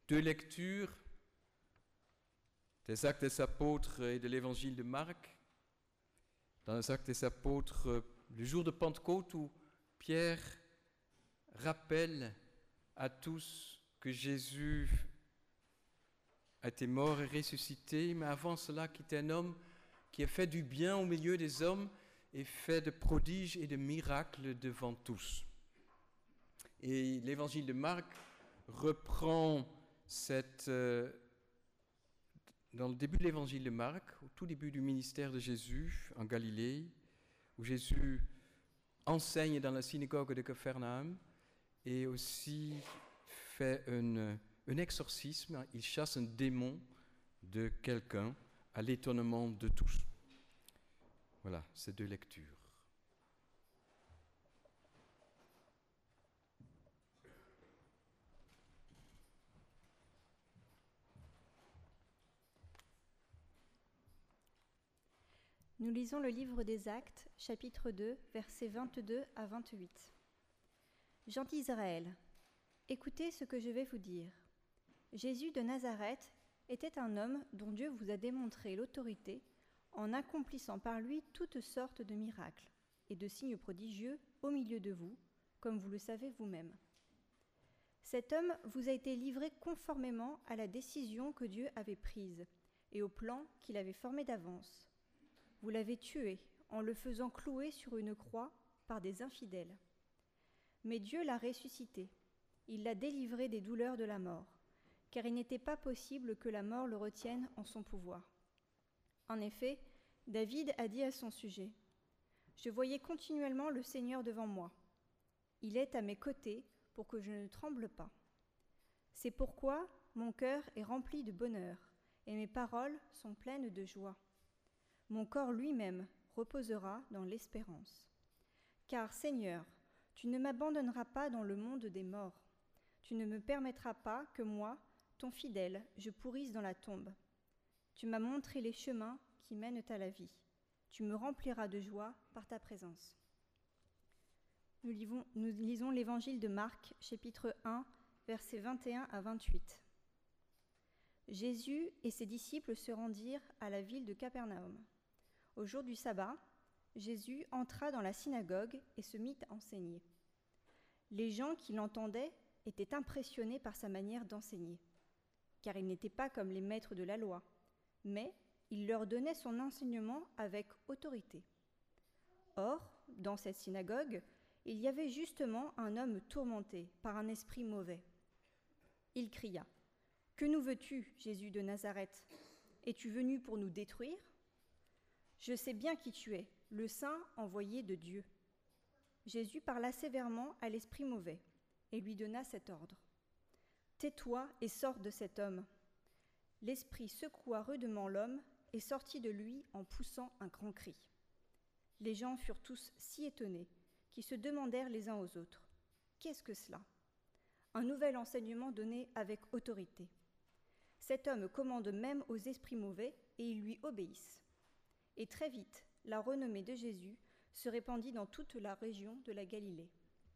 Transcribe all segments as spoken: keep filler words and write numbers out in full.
deux lectures des Actes des Apôtres et de l'Évangile de Marc. Dans les Actes des Apôtres, le jour de Pentecôte où Pierre rappelle à tous que Jésus a été mort et ressuscité, mais avant cela qu'il était un homme qui a fait du bien au milieu des hommes et fait de prodiges et de miracles devant tous. Et l'Évangile de Marc reprend cette... Euh, dans le début de l'Évangile de Marc, au tout début du ministère de Jésus en Galilée, où Jésus enseigne dans la synagogue de Capharnaüm et aussi fait une, un exorcisme, il chasse un démon de quelqu'un à l'étonnement de tous. Voilà, ces deux lectures. Nous lisons le livre des Actes, chapitre deux, versets vingt-deux à vingt-huit. Gens d'Israël, écoutez ce que je vais vous dire. Jésus de Nazareth était un homme dont Dieu vous a démontré l'autorité en accomplissant par lui toutes sortes de miracles et de signes prodigieux au milieu de vous, comme vous le savez vous-même. Cet homme vous a été livré conformément à la décision que Dieu avait prise et au plan qu'il avait formé d'avance. Vous l'avez tué en le faisant clouer sur une croix par des infidèles. Mais Dieu l'a ressuscité. Il l'a délivré des douleurs de la mort, car il n'était pas possible que la mort le retienne en son pouvoir. En effet, David a dit à son sujet : « Je voyais continuellement le Seigneur devant moi. Il est à mes côtés pour que je ne tremble pas. C'est pourquoi mon cœur est rempli de bonheur et mes paroles sont pleines de joie. Mon corps lui-même reposera dans l'espérance. Car, Seigneur, tu ne m'abandonneras pas dans le monde des morts. Tu ne me permettras pas que moi, ton fidèle, je pourrisse dans la tombe. Tu m'as montré les chemins qui mènent à la vie. Tu me rempliras de joie par ta présence. » Nous, livons, nous lisons l'Évangile de Marc, chapitre un, versets vingt et un à vingt-huit. Jésus et ses disciples se rendirent à la ville de Capharnaüm. Au jour du sabbat, Jésus entra dans la synagogue et se mit à enseigner. Les gens qui l'entendaient étaient impressionnés par sa manière d'enseigner, car il n'était pas comme les maîtres de la loi, mais il leur donnait son enseignement avec autorité. Or, dans cette synagogue, il y avait justement un homme tourmenté par un esprit mauvais. Il cria : « Que nous veux-tu, Jésus de Nazareth ? Es-tu venu pour nous détruire ? Je sais bien qui tu es, le Saint envoyé de Dieu. » Jésus parla sévèrement à l'esprit mauvais et lui donna cet ordre : « Tais-toi et sors de cet homme. » L'esprit secoua rudement l'homme et sortit de lui en poussant un grand cri. Les gens furent tous si étonnés qu'ils se demandèrent les uns aux autres : « Qu'est-ce que cela ?» Un nouvel enseignement donné avec autorité. Cet homme commande même aux esprits mauvais et ils lui obéissent. Et très vite, la renommée de Jésus se répandit dans toute la région de la Galilée.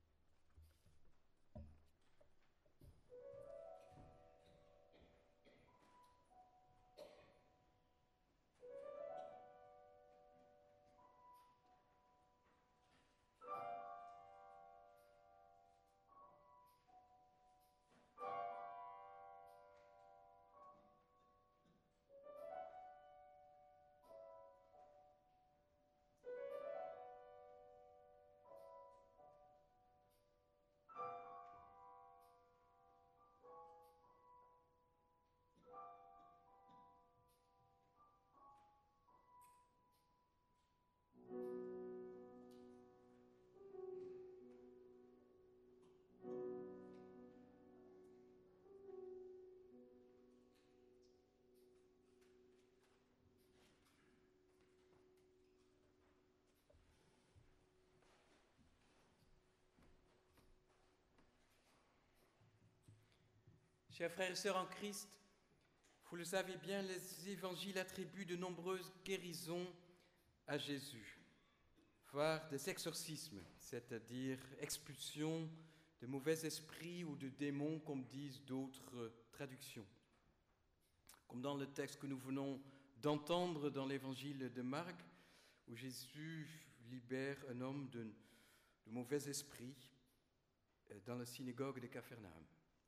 Chers frères et sœurs en Christ, vous le savez bien, les évangiles attribuent de nombreuses guérisons à Jésus, voire des exorcismes, c'est-à-dire expulsion de mauvais esprits ou de démons, comme disent d'autres traductions. Comme dans le texte que nous venons d'entendre dans l'évangile de Marc, où Jésus libère un homme de, de mauvais esprits dans la synagogue de Capharnaüm.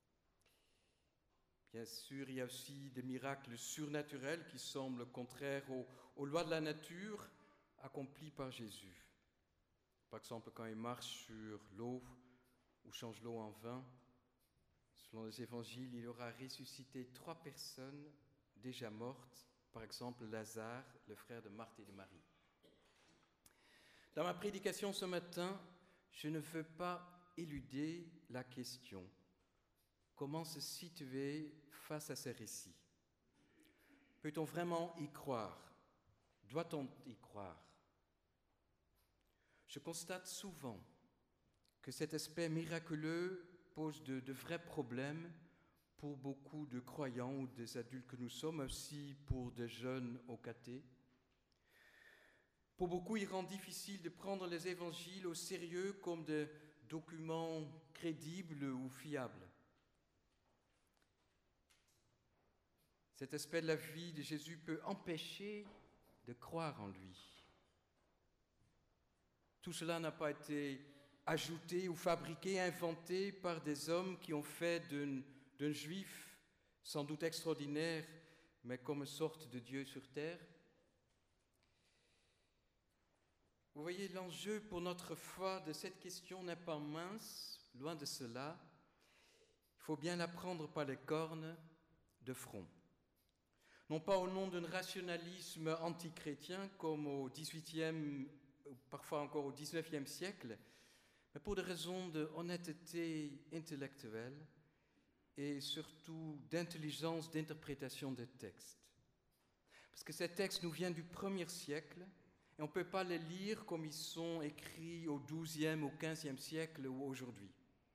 Bien sûr, il y a aussi des miracles surnaturels qui semblent contraires aux, aux lois de la nature accomplies par Jésus. Par exemple, quand il marche sur l'eau ou change l'eau en vin, selon les évangiles, il aura ressuscité trois personnes déjà mortes, par exemple Lazare, le frère de Marthe et de Marie. Dans ma prédication ce matin, je ne veux pas éluder la question: comment se situer face à ces récits? Peut-on vraiment y croire? Doit-on y croire? Je constate souvent que cet aspect miraculeux pose de, de vrais problèmes pour beaucoup de croyants ou des adultes que nous sommes, aussi pour des jeunes au caté. Pour beaucoup, il rend difficile de prendre les évangiles au sérieux comme des documents crédibles ou fiables. Cet aspect de la vie de Jésus peut empêcher de croire en lui. Tout cela n'a pas été ajouté ou fabriqué, inventé par des hommes qui ont fait d'un, d'un juif sans doute extraordinaire, mais comme une sorte de Dieu sur terre. Vous voyez, l'enjeu pour notre foi de cette question n'est pas mince, loin de cela. Il faut bien la prendre par les cornes de front. Non pas au nom d'un rationalisme antichrétien comme au dix-huitième, parfois encore au dix-neuvième siècle, mais pour des raisons d'honnêteté intellectuelle et surtout d'intelligence d'interprétation des textes. Parce que ces textes nous viennent du premier siècle et on ne peut pas les lire comme ils sont écrits au douzième, au quinzième siècle ou aujourd'hui.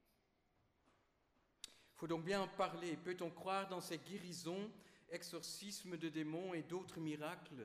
Il faut donc bien en parler. Peut-on croire dans ces guérisons, exorcismes de démons et d'autres miracles?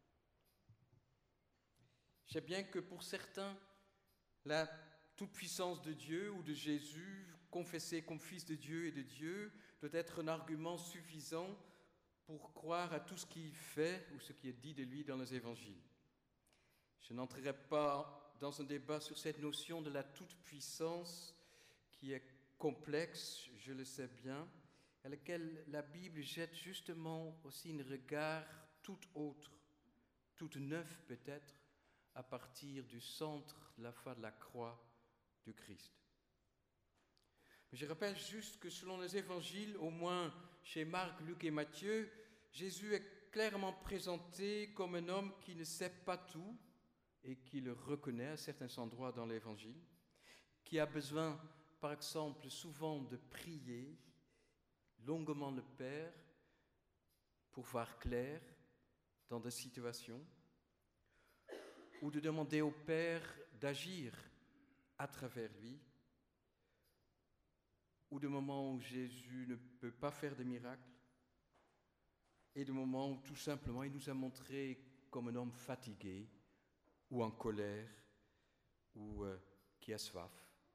Je sais bien que pour certains, la toute-puissance de Dieu ou de Jésus, confessé comme fils de Dieu et de Dieu, doit être un argument suffisant pour croire à tout ce qu'il fait ou ce qui est dit de lui dans les évangiles. Je n'entrerai pas dans un débat sur cette notion de la toute-puissance qui est complexe, je le sais bien, à laquelle la Bible jette justement aussi un regard tout autre, tout neuf peut-être, à partir du centre de la foi de la croix du Christ. Mais je rappelle juste que selon les évangiles, au moins chez Marc, Luc et Matthieu, Jésus est clairement présenté comme un homme qui ne sait pas tout et qui le reconnaît à certains endroits dans l'évangile, qui a besoin, par exemple, souvent de prier longuement le Père pour voir clair dans des situations, ou de demander au Père d'agir à travers lui, ou de moments où Jésus ne peut pas faire de miracles, et de moments où tout simplement il nous a montré comme un homme fatigué, ou en colère, ou euh, qui a soif.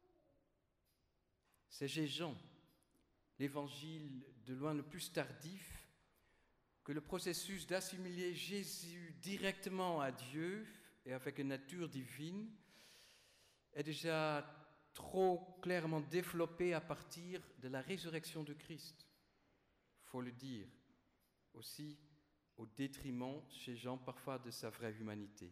C'est chez Jean, l'évangile de loin le plus tardif, que le processus d'assimiler Jésus directement à Dieu et avec une nature divine est déjà trop clairement développé à partir de la résurrection de Christ. Il faut le dire, aussi au détriment chez Jean parfois de sa vraie humanité.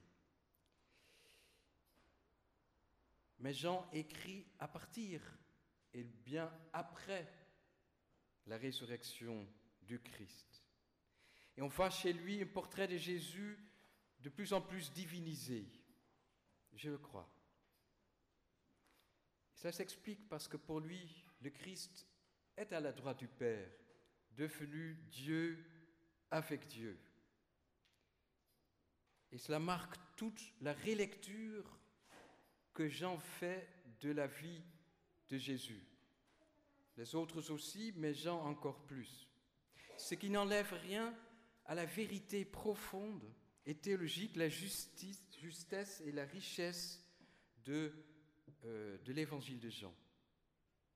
Mais Jean écrit à partir et bien après la résurrection du Christ. Et on voit chez lui un portrait de Jésus de plus en plus divinisé, je le crois. Et ça s'explique parce que pour lui, le Christ est à la droite du Père, devenu Dieu avec Dieu. Et cela marque toute la relecture que Jean fait de la vie de Jésus. Les autres aussi, mais Jean encore plus. Ce qui n'enlève rien à la vérité profonde et théologique, la justice, justesse et la richesse de, euh, de l'évangile de Jean.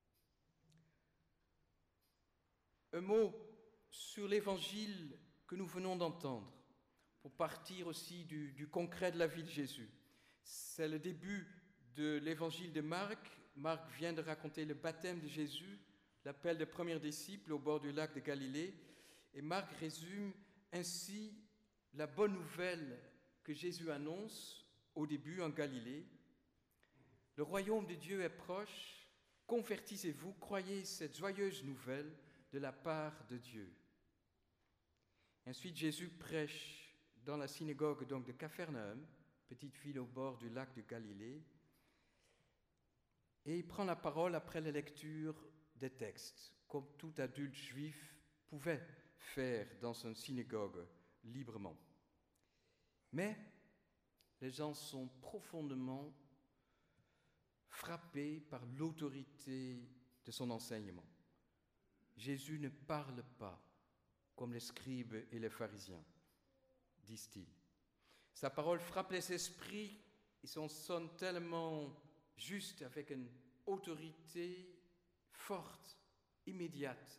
Un mot sur l'évangile que nous venons d'entendre, pour partir aussi du, du concret de la vie de Jésus. C'est le début de l'évangile de Marc. Marc vient de raconter le baptême de Jésus, l'appel des premiers disciples au bord du lac de Galilée. Et Marc résume ainsi la bonne nouvelle que Jésus annonce au début en Galilée. Le royaume de Dieu est proche, convertissez-vous, croyez cette joyeuse nouvelle de la part de Dieu. Ensuite, Jésus prêche dans la synagogue donc de Capharnaüm, petite ville au bord du lac de Galilée, et il prend la parole après la lecture des textes, comme tout adulte juif pouvait faire dans une synagogue librement. Mais les gens sont profondément frappés par l'autorité de son enseignement. Jésus ne parle pas comme les scribes et les pharisiens, disent-ils. Sa parole frappe les esprits et son sonne tellement juste, avec une autorité forte, immédiate.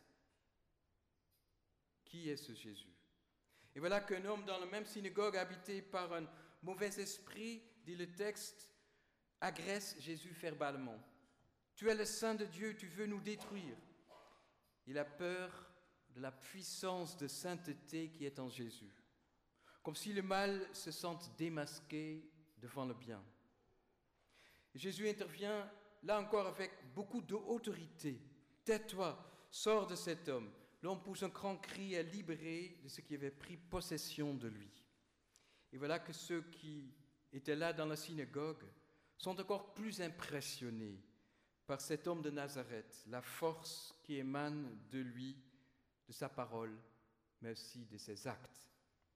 Qui est ce Jésus? Et voilà qu'un homme dans la même synagogue, habité par un mauvais esprit, dit le texte, agresse Jésus verbalement. Tu es le Saint de Dieu, tu veux nous détruire. Il a peur de la puissance de sainteté qui est en Jésus, comme si le mal se sente démasqué devant le bien. Et Jésus intervient là encore avec beaucoup d'autorité. Tais-toi, sors de cet homme. L'homme pousse un grand cri à libérer de ce qui avait pris possession de lui. Et voilà que ceux qui étaient là dans la synagogue sont encore plus impressionnés par cet homme de Nazareth, la force qui émane de lui, de sa parole, mais aussi de ses actes.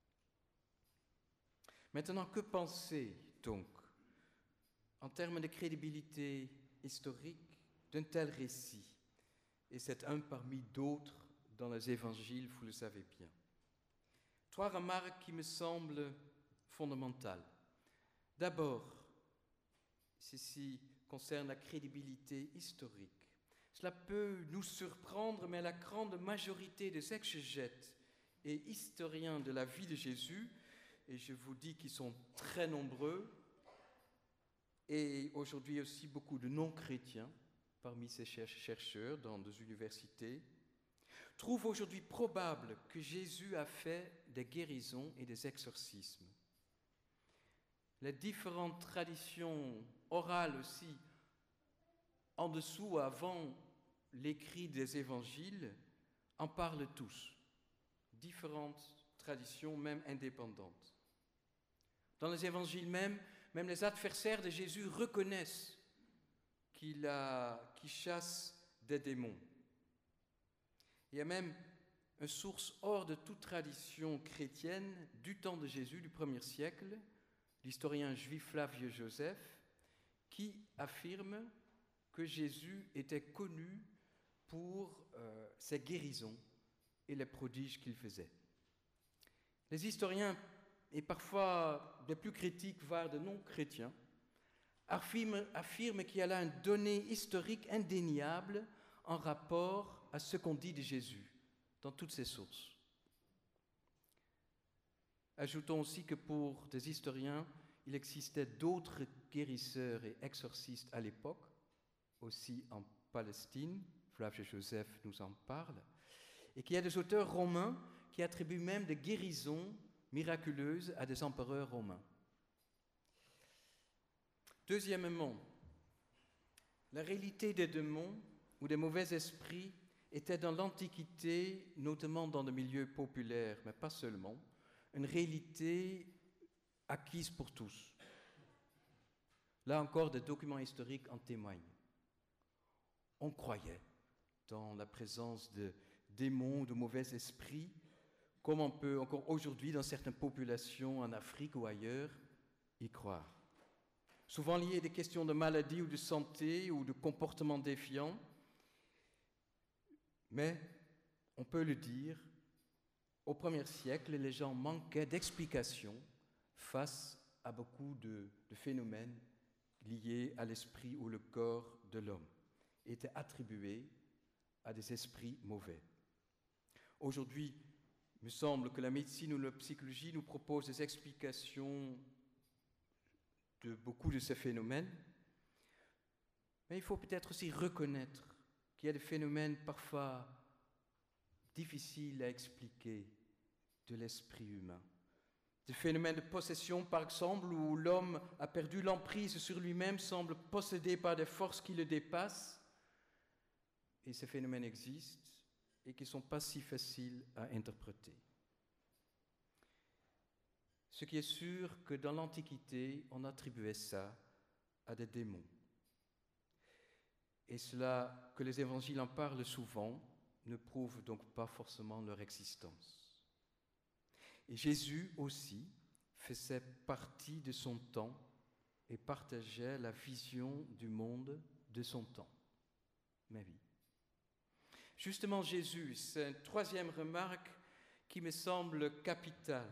Maintenant, que penser donc, en termes de crédibilité historique, d'un tel récit? Et c'est un parmi d'autres dans les évangiles, vous le savez bien. Trois remarques qui me semblent fondamentales. D'abord, ceci concerne la crédibilité historique. Cela peut nous surprendre, mais la grande majorité des exégètes et historiens de la vie de Jésus, et je vous dis qu'ils sont très nombreux, et aujourd'hui aussi beaucoup de non-chrétiens parmi ces chercheurs dans des universités, trouvent aujourd'hui probable que Jésus a fait des guérisons et des exorcismes. Les différentes traditions orales aussi, en dessous, avant l'écrit des évangiles, en parlent tous. Différentes traditions, même indépendantes. Dans les évangiles même, même les adversaires de Jésus reconnaissent qu'il a, qu'il chasse des démons. Il y a même une source hors de toute tradition chrétienne du temps de Jésus, du premier siècle, l'historien juif Flavius Joseph, qui affirme que Jésus était connu pour euh, ses guérisons et les prodiges qu'il faisait. Les historiens, et parfois des plus critiques, voire de non-chrétiens, affirment, affirment qu'il y a là une donnée historique indéniable en rapport à ce qu'on dit de Jésus dans toutes ces sources. Ajoutons aussi que pour des historiens, il existait d'autres guérisseurs et exorcistes à l'époque, aussi en Palestine, Flavius Joseph nous en parle, et qu'il y a des auteurs romains qui attribuent même des guérisons miraculeuses à des empereurs romains. Deuxièmement, la réalité des démons ou des mauvais esprits était dans l'Antiquité, notamment dans le milieu populaire, mais pas seulement, une réalité acquise pour tous. Là encore, des documents historiques en témoignent. On croyait dans la présence de démons, de mauvais esprits, comme on peut encore aujourd'hui, dans certaines populations en Afrique ou ailleurs, y croire. Souvent liées à des questions de maladie ou de santé ou de comportement défiant. Mais, on peut le dire, au premier siècle, les gens manquaient d'explications face à beaucoup de, de phénomènes liés à l'esprit ou le corps de l'homme, et étaient attribués à des esprits mauvais. Aujourd'hui, il me semble que la médecine ou la psychologie nous propose des explications de beaucoup de ces phénomènes. Mais il faut peut-être aussi reconnaître qu'il y a des phénomènes parfois difficiles à expliquer de l'esprit humain. Des phénomènes de possession, par exemple, où l'homme a perdu l'emprise sur lui-même, semble possédé par des forces qui le dépassent. Et ces phénomènes existent et qui ne sont pas si faciles à interpréter. Ce qui est sûr que dans l'Antiquité, on attribuait ça à des démons. Et cela, que les évangiles en parlent souvent, ne prouve donc pas forcément leur existence. Et Jésus aussi faisait partie de son temps et partageait la vision du monde de son temps. Mais oui. Justement, Jésus, c'est une troisième remarque qui me semble capitale.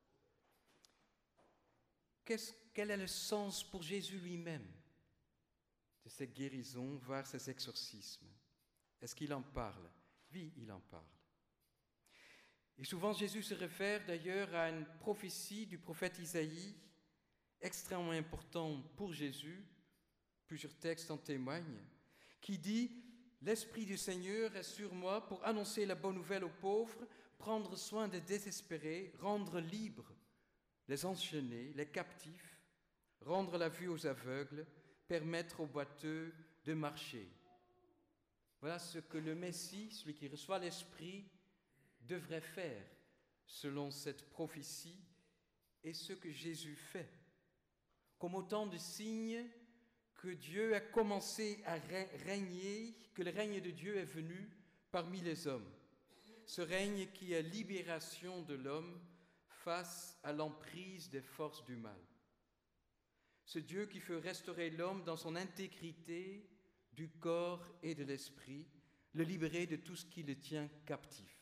Qu'est-ce, quel est le sens pour Jésus lui-même de ces guérisons, voire ces exorcismes? Est-ce qu'il en parle? Oui, il en parle. Et souvent, Jésus se réfère d'ailleurs à une prophétie du prophète Isaïe, extrêmement important pour Jésus, plusieurs textes en témoignent, qui dit « L'Esprit du Seigneur est sur moi pour annoncer la bonne nouvelle aux pauvres, prendre soin des désespérés, rendre libres les enchaînés, les captifs, rendre la vue aux aveugles, permettre aux boiteux de marcher. » Voilà ce que le Messie, celui qui reçoit l'Esprit, devrait faire selon cette prophétie et ce que Jésus fait, comme autant de signes que Dieu a commencé à régner, que le règne de Dieu est venu parmi les hommes. Ce règne qui est libération de l'homme face à l'emprise des forces du mal. Ce Dieu qui veut restaurer l'homme dans son intégrité du corps et de l'esprit, le libérer de tout ce qui le tient captif.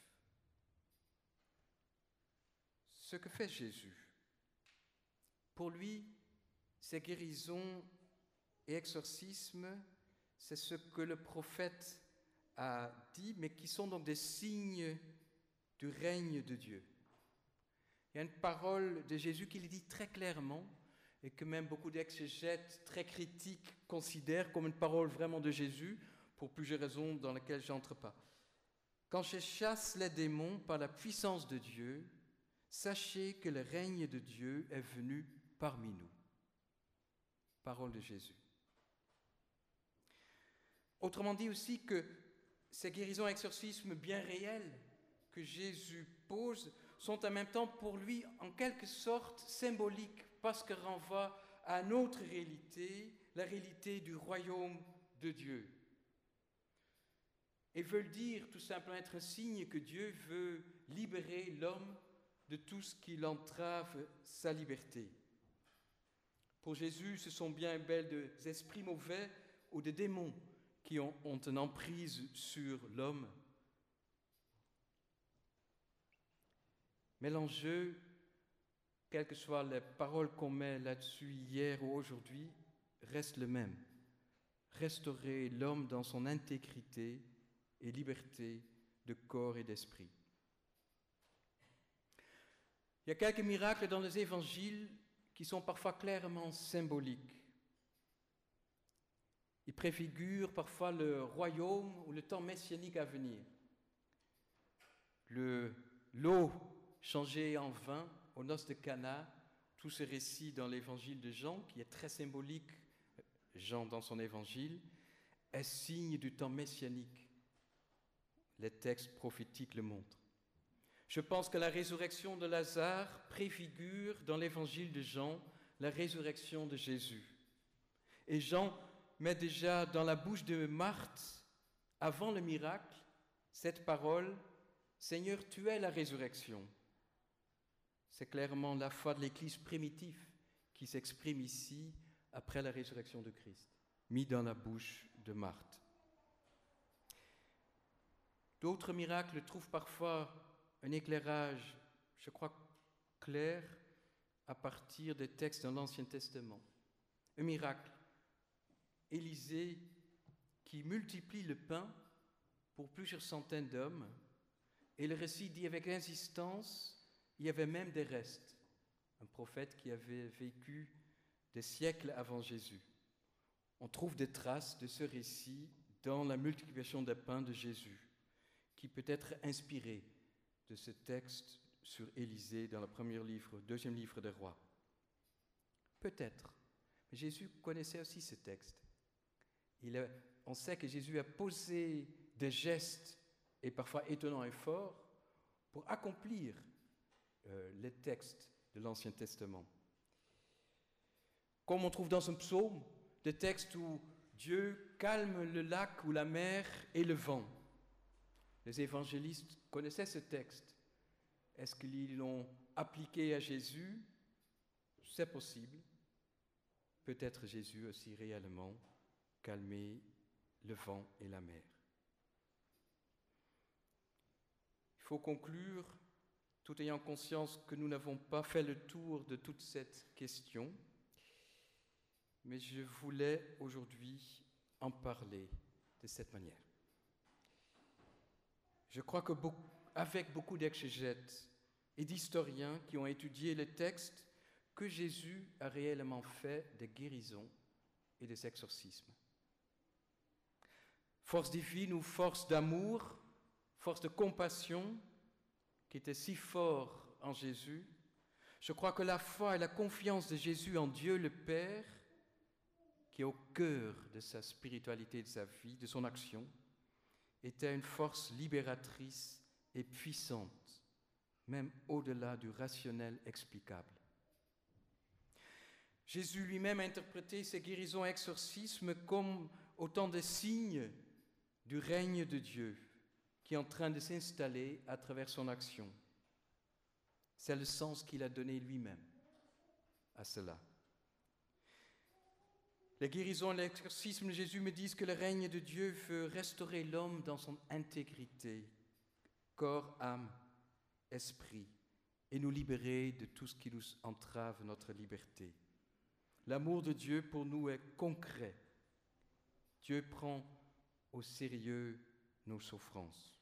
Ce que fait Jésus, pour lui, ces guérisons et exorcismes, c'est ce que le prophète a dit, mais qui sont donc des signes du règne de Dieu. Il y a une parole de Jésus qui le dit très clairement, et que même beaucoup d'exégètes très critiques considèrent comme une parole vraiment de Jésus, pour plusieurs raisons dans lesquelles je n'entre pas. Quand je chasse les démons par la puissance de Dieu, sachez que le règne de Dieu est venu parmi nous. Parole de Jésus. Autrement dit aussi que ces guérisons et exorcismes bien réels que Jésus pose sont en même temps pour lui en quelque sorte symboliques parce qu'elles renvoient à une autre réalité, la réalité du royaume de Dieu. Et veulent dire tout simplement être un signe que Dieu veut libérer l'homme de tout ce qui l'entrave sa liberté. Pour Jésus, ce sont bien et bel des esprits mauvais ou des démons qui ont, ont une emprise sur l'homme. Mais l'enjeu, quelles que soient les paroles qu'on met là-dessus hier ou aujourd'hui, reste le même. Restaurer l'homme dans son intégrité et liberté de corps et d'esprit. Il y a quelques miracles dans les évangiles qui sont parfois clairement symboliques. Ils préfigurent parfois le royaume ou le temps messianique à venir. Le, l'eau changée en vin aux noces de Cana, tout ce récit dans l'évangile de Jean, qui est très symbolique, Jean dans son évangile, est signe du temps messianique. Les textes prophétiques le montrent. Je pense que la résurrection de Lazare préfigure dans l'évangile de Jean la résurrection de Jésus. Et Jean met déjà dans la bouche de Marthe, avant le miracle, cette parole « Seigneur, tu es la résurrection ». C'est clairement la foi de l'Église primitive qui s'exprime ici après la résurrection de Christ, mis dans la bouche de Marthe. D'autres miracles trouvent parfois un éclairage, je crois, clair à partir des textes dans l'Ancien Testament. Un miracle, Élisée qui multiplie le pain pour plusieurs centaines d'hommes Et le récit dit avec insistance, il y avait même des restes. Un prophète qui avait vécu des siècles avant Jésus. On trouve des traces de ce récit dans la multiplication des pains de Jésus, qui peut être inspiré de ce texte sur Élisée dans le premier livre, deuxième livre des Rois. Peut-être. Mais Jésus connaissait aussi ce texte. Il a, on sait que Jésus a posé des gestes, et parfois étonnants et forts, pour accomplir euh, les textes de l'Ancien Testament. Comme on trouve dans un psaume, des textes où Dieu calme le lac ou la mer et le vent. Les évangélistes connaissaient ce texte. Est-ce qu'ils l'ont appliqué à Jésus? C'est possible. Peut-être Jésus aussi réellement calmé le vent et la mer. Il faut conclure, tout ayant conscience que nous n'avons pas fait le tour de toute cette question, mais je voulais aujourd'hui en parler de cette manière. Je crois que beaucoup, avec beaucoup d'exégètes et d'historiens qui ont étudié les textes, que Jésus a réellement fait des guérisons et des exorcismes. Force divine ou force d'amour, force de compassion, qui était si fort en Jésus, je crois que la foi et la confiance de Jésus en Dieu le Père, qui est au cœur de sa spiritualité, de sa vie, de son action, était une force libératrice et puissante, même au-delà du rationnel explicable. Jésus lui-même a interprété ces guérisons et exorcismes comme autant de signes du règne de Dieu qui est en train de s'installer à travers son action. C'est le sens qu'il a donné lui-même à cela. Les guérisons et l'exorcisme de Jésus me disent que le règne de Dieu veut restaurer l'homme dans son intégrité, corps, âme, esprit, et nous libérer de tout ce qui nous entrave notre liberté. L'amour de Dieu pour nous est concret. Dieu prend au sérieux nos souffrances.